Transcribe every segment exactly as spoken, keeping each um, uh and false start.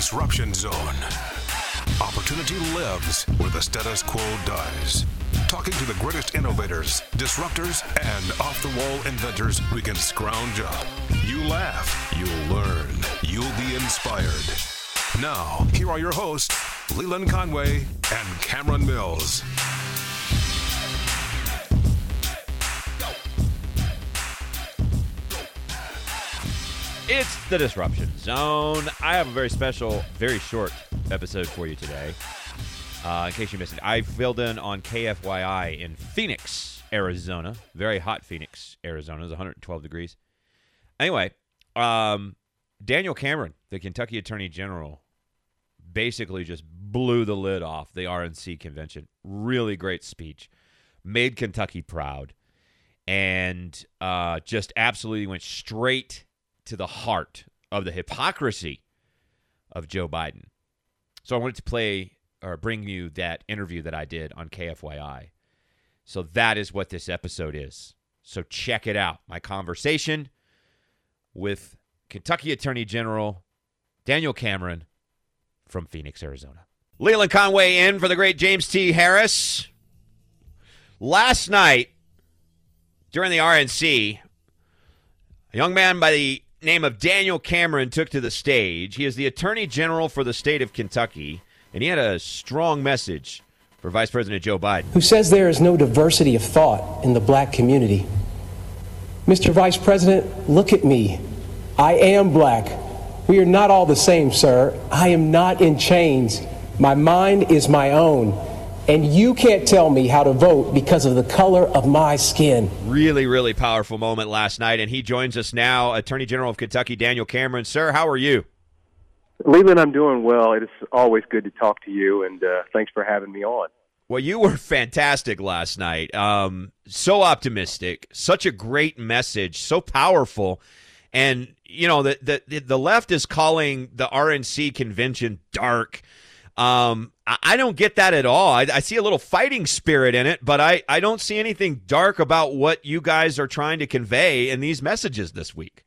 Disruption Zone. Opportunity lives where the status quo dies. Talking to the greatest innovators, disruptors, and off-the-wall inventors we can scrounge up. You laugh, you'll learn, you'll be inspired. Now, here are your hosts, Leland Conway and Cameron Mills. It's the Disruption Zone. I have a very special, very short episode for you today. Uh, in case you missed it, I filled in on K F Y I in Phoenix, Arizona. Very hot Phoenix, Arizona. It's one hundred twelve degrees. Anyway, um, Daniel Cameron, the Kentucky Attorney General, basically just blew the lid off the R N C convention. Really great speech. Made Kentucky proud. And uh, just absolutely went straight to the heart of the hypocrisy of Joe Biden. So I wanted to play or bring you that interview that I did on K F Y I. So that is what this episode is. So check it out. My conversation with Kentucky Attorney General Daniel Cameron from Phoenix, Arizona. Leland Conway in for the great James T. Harris. Last night, during the R N C, a young man by the name of Daniel Cameron took to the stage. He is the Attorney General for the state of Kentucky, and he had a strong message for Vice President Joe Biden. Who says there is no diversity of thought in the black community. Mister Vice President, look at me. I am black. We are not all the same, sir. I am not in chains. My mind is my own. And you can't tell me how to vote because of the color of my skin. Really, really powerful moment last night, and he joins us now, Attorney General of Kentucky, Daniel Cameron. Sir, how are you? Leland, I'm doing well. It is always good to talk to you, and uh, thanks for having me on. Well, you were fantastic last night. Um, so optimistic, such a great message, so powerful. And, you know, the, the, the left is calling the R N C convention dark. Um, I don't get that at all. I, I see a little fighting spirit in it, but I, I don't see anything dark about what you guys are trying to convey in these messages this week.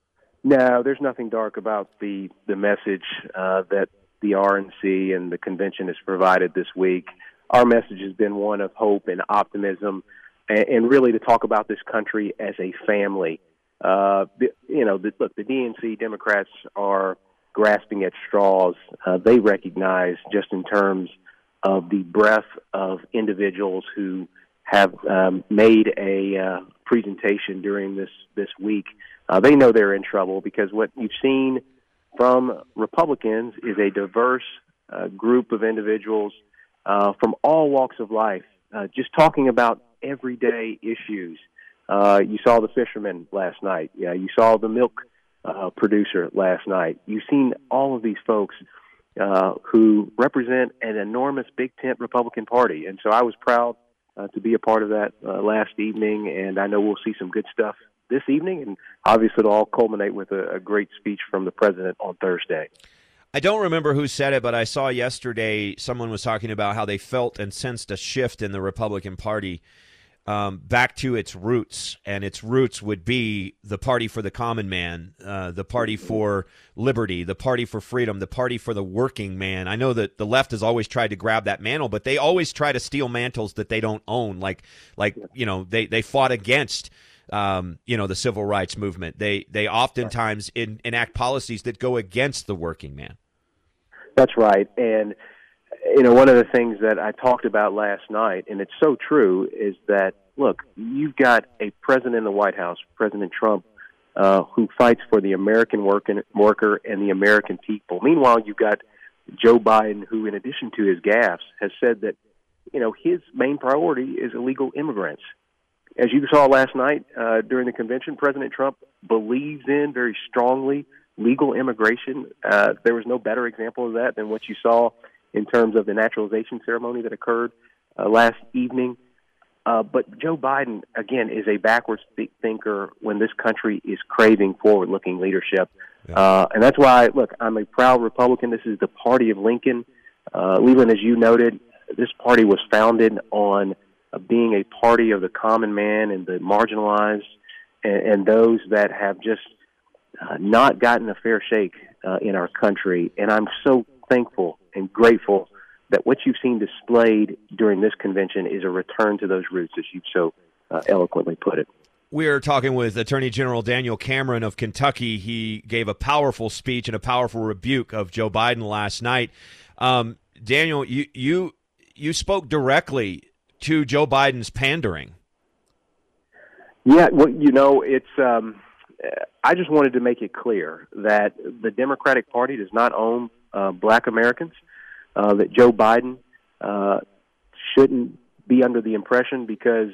No, there's nothing dark about the, the message uh, that the R N C and the convention has provided this week. Our message has been one of hope and optimism, and, and really to talk about this country as a family. Uh, the, you know, the, look, the D N C Democrats are grasping at straws. Uh, they recognize, just in terms of the breadth of individuals who have um, made a uh, presentation during this, this week, uh, they know they're in trouble, because what you've seen from Republicans is a diverse uh, group of individuals uh, from all walks of life, uh, just talking about everyday issues. Uh, you saw the fishermen last night. Yeah, you saw the milk Uh, producer last night. You've seen all of these folks uh, who represent an enormous big tent Republican Party. And so I was proud uh, to be a part of that uh, last evening, and I know we'll see some good stuff this evening, and obviously it'll all culminate with a, a great speech from the president on Thursday. I don't remember who said it, but I saw yesterday someone was talking about how they felt and sensed a shift in the Republican Party Um, back to its roots, and its roots would be the party for the common man, uh, the party for liberty, the party for freedom, the party for the working man. I know that the left has always tried to grab that mantle, but they always try to steal mantles that they don't own. Like, like you know, they, they fought against, um, you know, the civil rights movement. They they oftentimes in, enact policies that go against the working man. That's right, and you know, one of the things that I talked about last night, and it's so true, is that, look, you've got a president in the White House, President Trump, uh, who fights for the American working, worker and the American people. Meanwhile, you've got Joe Biden, who, in addition to his gaffes, has said that, you know, his main priority is illegal immigrants. As you saw last night uh, during the convention, President Trump believes in very strongly legal immigration. Uh, there was no better example of that than what you saw in terms of the naturalization ceremony that occurred uh, last evening. Uh, but Joe Biden, again, is a backwards th- thinker when this country is craving forward-looking leadership. Yeah. Uh, and that's why, look, I'm a proud Republican. This is the party of Lincoln. Uh, Leland, as you noted, this party was founded on uh, being a party of the common man and the marginalized and, and those that have just uh, not gotten a fair shake uh, in our country. And I'm so thankful and grateful that what you've seen displayed during this convention is a return to those roots, as you've so uh, eloquently put it. We're talking with Attorney General Daniel Cameron of Kentucky. He gave a powerful speech and a powerful rebuke of Joe Biden last night. Um, Daniel, you you you spoke directly to Joe Biden's pandering. Yeah, well, you know, it's. Um, I just wanted to make it clear that the Democratic Party does not own uh, Black Americans. Uh, that Joe Biden uh, shouldn't be under the impression because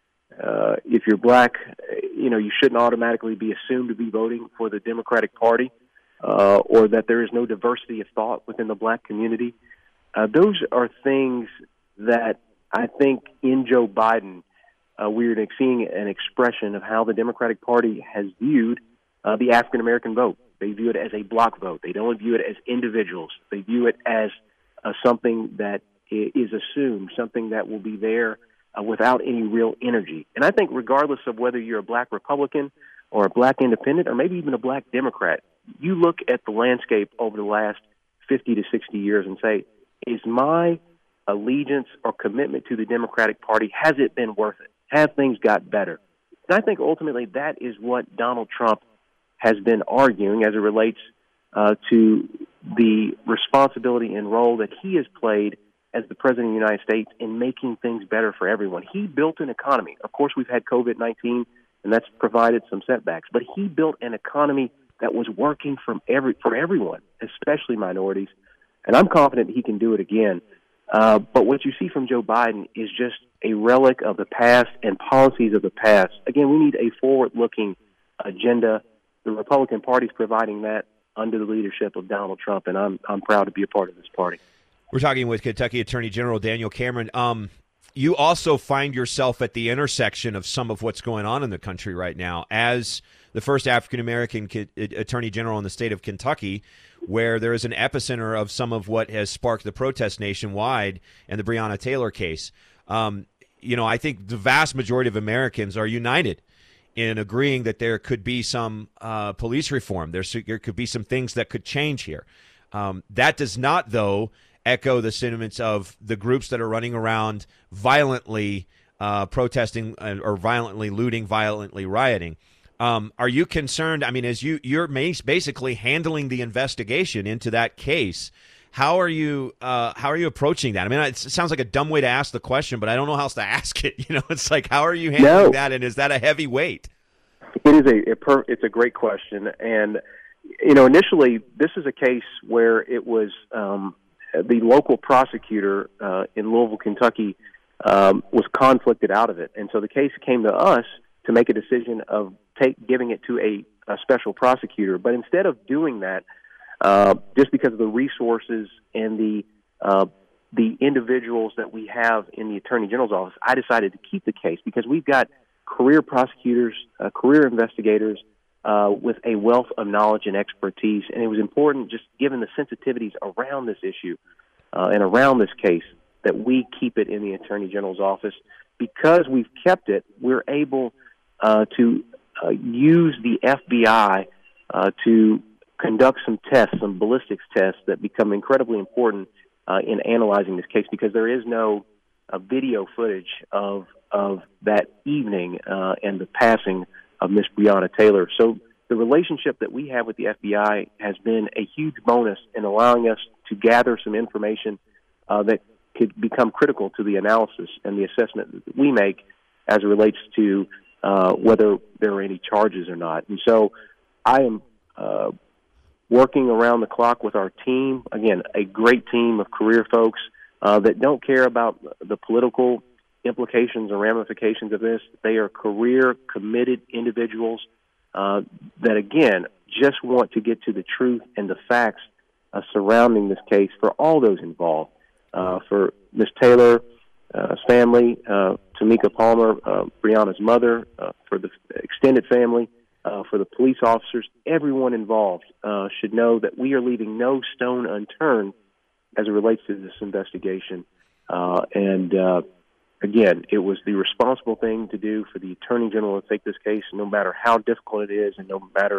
uh, if you're Black, you know, you shouldn't automatically be assumed to be voting for the Democratic Party, uh, or that there is no diversity of thought within the Black community. Uh, those are things that I think in Joe Biden uh, we're seeing an expression of how the Democratic Party has viewed uh, the African American vote. They view it as a block vote. They don't view it as individuals. They view it as Uh, something that is assumed, something that will be there uh, without any real energy. And I think regardless of whether you're a Black Republican or a Black Independent or maybe even a Black Democrat, you look at the landscape over the last fifty to sixty years and say, is my allegiance or commitment to the Democratic Party, has it been worth it? Have things got better? And I think ultimately that is what Donald Trump has been arguing as it relates uh, to the responsibility and role that he has played as the President of the United States in making things better for everyone. He built an economy. Of course, we've had COVID nineteen, and that's provided some setbacks, but he built an economy that was working from every, for everyone, especially minorities, and I'm confident he can do it again. Uh, but what you see from Joe Biden is just a relic of the past and policies of the past. Again, we need a forward-looking agenda. The Republican Party is providing that under the leadership of Donald Trump, and I'm I'm proud to be a part of this party. We're talking with Kentucky Attorney General Daniel Cameron. Um, you also find yourself at the intersection of some of what's going on in the country right now as the first African-American Attorney General in the state of Kentucky, where there is an epicenter of some of what has sparked the protest nationwide and the Breonna Taylor case. Um, you know, I think the vast majority of Americans are united in agreeing that there could be some uh, police reform. There's, there could be some things that could change here. Um, that does not, though, echo the sentiments of the groups that are running around violently uh, protesting or violently looting, violently rioting. Um, are you concerned? I mean, as you, you're basically handling the investigation into that case, how are you uh, how are you approaching that? I mean, it sounds like a dumb way to ask the question, but I don't know how else to ask it. You know, it's like, how are you handling no. that, and is that a heavy weight? It is a, a per, it's a great question, and you know, initially this is a case where it was um, the local prosecutor uh, in Louisville, Kentucky, um, was conflicted out of it, and so the case came to us to make a decision of take giving it to a, a special prosecutor. But instead of doing that, Uh, just because of the resources and the uh, the individuals that we have in the Attorney General's office, I decided to keep the case because we've got career prosecutors, uh, career investigators uh, with a wealth of knowledge and expertise, and it was important, just given the sensitivities around this issue uh, and around this case, that we keep it in the Attorney General's office. Because we've kept it, we're able uh, to uh, use the F B I uh, to conduct some tests, some ballistics tests that become incredibly important uh, in analyzing this case, because there is no uh, video footage of of that evening uh, and the passing of Miss Breonna Taylor. So the relationship that we have with the F B I has been a huge bonus in allowing us to gather some information uh, that could become critical to the analysis and the assessment that we make as it relates to uh, whether there are any charges or not. And so I am uh, working around the clock with our team, again, a great team of career folks uh, that don't care about the political implications or ramifications of this. They are career, committed individuals uh, that, again, just want to get to the truth and the facts uh, surrounding this case for all those involved, uh, for Miss Taylor's uh, family, uh, Tamika Palmer, uh, Breonna's mother, uh, for the extended family, Uh, for the police officers. Everyone involved uh, should know that we are leaving no stone unturned as it relates to this investigation. Uh, and uh, again, it was the responsible thing to do for the Attorney General to take this case, no matter how difficult it is and no matter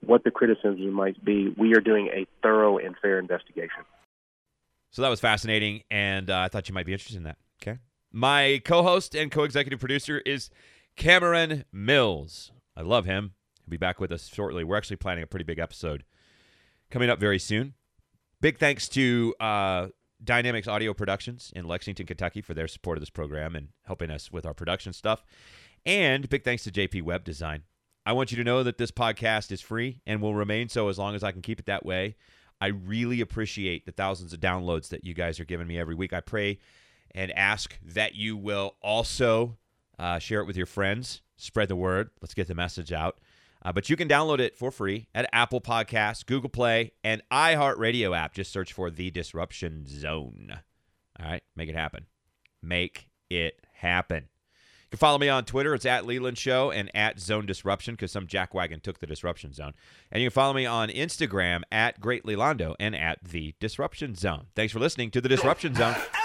what the criticism might be, we are doing a thorough and fair investigation. So that was fascinating, and uh, I thought you might be interested in that. Okay. My co-host and co-executive producer is Cameron Mills. I love him. He'll be back with us shortly. We're actually planning a pretty big episode coming up very soon. Big thanks to uh, Dynamics Audio Productions in Lexington, Kentucky for their support of this program and helping us with our production stuff. And big thanks to J P Web Design. I want you to know that this podcast is free and will remain so as long as I can keep it that way. I really appreciate the thousands of downloads that you guys are giving me every week. I pray and ask that you will also uh, share it with your friends. Spread the word. Let's get the message out. Uh, but you can download it for free at Apple Podcasts, Google Play, and iHeartRadio app. Just search for The Disruption Zone. All right? Make it happen. Make it happen. You can follow me on Twitter. It's at Leland Show and at Zone Disruption because some jackwagon took the Disruption Zone. And you can follow me on Instagram at Great Lelando and at The Disruption Zone. Thanks for listening to The Disruption Zone.